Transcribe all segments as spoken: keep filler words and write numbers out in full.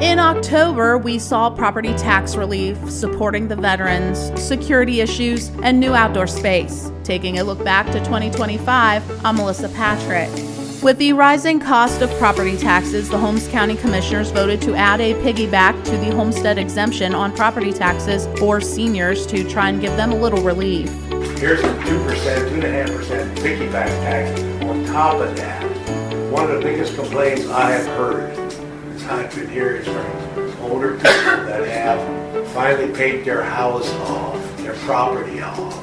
In October, we saw property tax relief supporting the veterans, security issues, and new outdoor space. Taking a look back to twenty twenty-five, I'm Melissa Patrick. With the rising cost of property taxes, the Holmes County Commissioners voted to add a piggyback to the homestead exemption on property taxes for seniors to try and give them a little relief. Here's a two percent, two point five percent piggyback tax on top of that. One of the biggest complaints I have heard since I've been here is from older people that have finally paid their house off, their property off.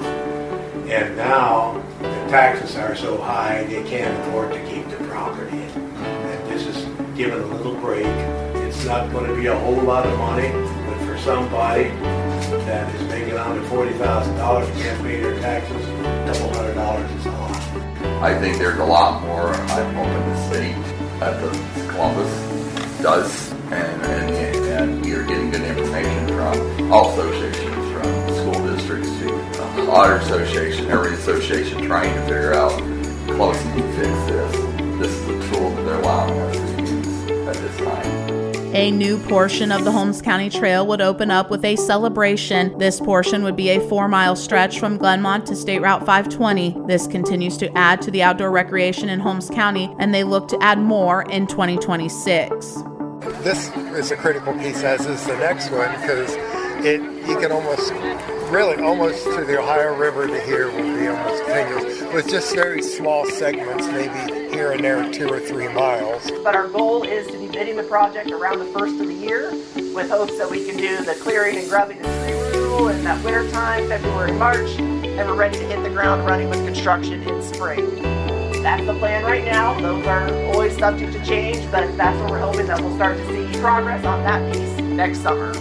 And now the taxes are so high they can't afford to keep the property. And this is given a little break. It's not going to be a whole lot of money, but for somebody that is making under forty thousand dollars and can't pay their taxes, a couple hundred dollars is a lot. I think there's a lot more I'm hoping the city at the Columbus does, and, and, and we are getting good information from all associations, from school districts to uh, Water Association, every association trying to figure out close to fix this. This is the tool that they're allowing us to use at this time. A new portion of the Holmes County Trail would open up with a celebration. This portion would be a four-mile stretch from Glenmont to State Route five twenty. This continues to add to the outdoor recreation in Holmes County, and they look to add more in twenty twenty-six. This is a critical piece, as is the next one, because it you can almost, really almost to the Ohio River to here will be almost continuous, with just very small segments, maybe here and there two or three miles. But our goal is to be bidding the project around the first of the year, with hopes that we can do the clearing and grubbing and tree removal in that winter time, February, March, and we're ready to hit the ground running with construction in spring. That's the plan right now. Those are always subject to change, but that's what we're hoping, that we'll start to see progress on that piece next summer.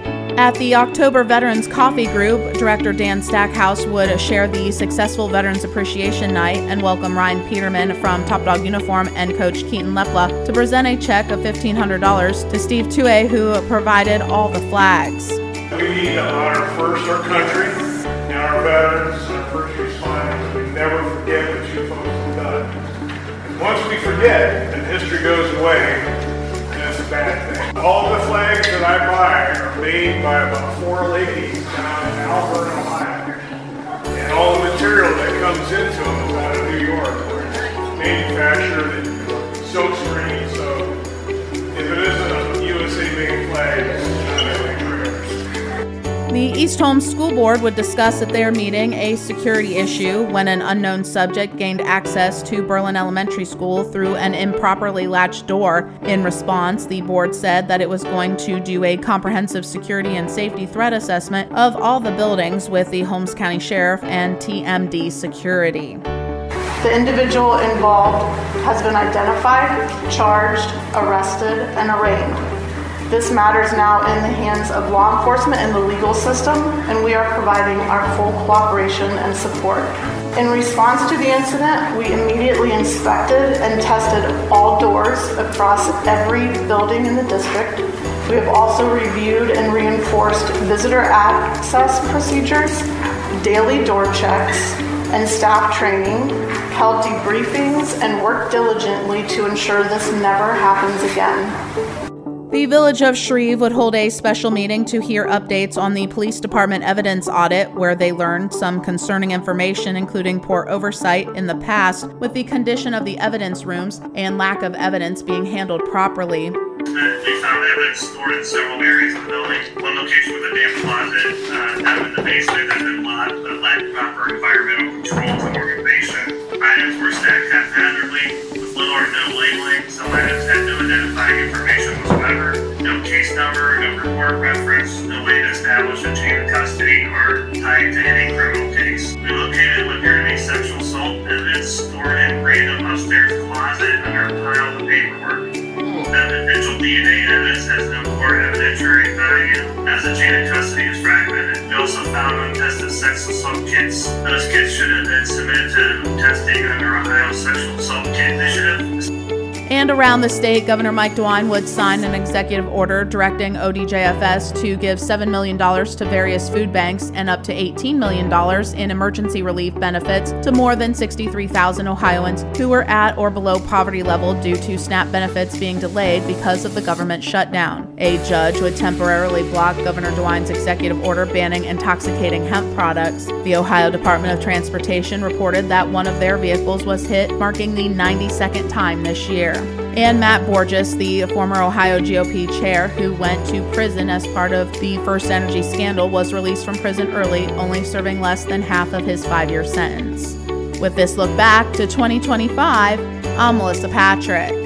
At the October Veterans Coffee Group, Director Dan Stackhouse would share the successful Veterans Appreciation Night and welcome Ryan Peterman from Top Dog Uniform and Coach Keaton Lepla to present a check of fifteen hundred dollars to Steve Tue, who provided all the flags. We need to honor first our country and our veterans and our first responders. We never forget what you folks have done. And once we forget, then history goes away. That's a bad thing. All the flags that I buy are made by about four ladies down in Alberta, Ohio. And all the material that comes into them is out of New York, where it's manufactured in silk screen. So if it isn't a U S A-made flag, it's not anything rare. The East Holmes School Board would discuss at their meeting a security issue when an unknown subject gained access to Berlin Elementary School through an improperly latched door. In response, the board said that it was going to do a comprehensive security and safety threat assessment of all the buildings with the Holmes County Sheriff and T M D Security. The individual involved has been identified, charged, arrested, and arraigned. This matter is now in the hands of law enforcement and the legal system, and we are providing our full cooperation and support. In response to the incident, we immediately inspected and tested all doors across every building in the district. We have also reviewed and reinforced visitor access procedures, daily door checks, and staff training, held debriefings, and worked diligently to ensure this never happens again. The Village of Shreve would hold a special meeting to hear updates on the police department evidence audit, where they learned some concerning information, including poor oversight in the past with the condition of the evidence rooms and lack of evidence being handled properly. They found evidence stored in several areas of the building. One location was a damp closet uh, down in the basement that had been locked, but lacked proper environmental controls and organization. Items were stacked haphazardly with little or no labeling. Some items had no identifying information whatsoever. No case number, no report reference, no way to establish a chain of custody or tie it to any criminal case. We located what appeared to be sexual assault evidence stored in random upstairs closet under a pile of paperwork. The potential D N A evidence has no core evidentiary value, as the chain of custody is fragmented. We also found untested sex assault kits. Those kits should have been submitted to testing under Ohio Sexual Assault Kit Initiative. And around the state, Governor Mike DeWine would sign an executive order directing O D J F S to give seven million dollars to various food banks and up to eighteen million dollars in emergency relief benefits to more than sixty-three thousand Ohioans who were at or below poverty level due to SNAP benefits being delayed because of the government shutdown. A judge would temporarily block Governor DeWine's executive order banning intoxicating hemp products. The Ohio Department of Transportation reported that one of their vehicles was hit, marking the ninety-second time this year. And Matt Borges, the former Ohio G O P chair who went to prison as part of the First Energy scandal, was released from prison early, only serving less than half of his five-year sentence. With this look back to twenty twenty-five, I'm Melissa Patrick.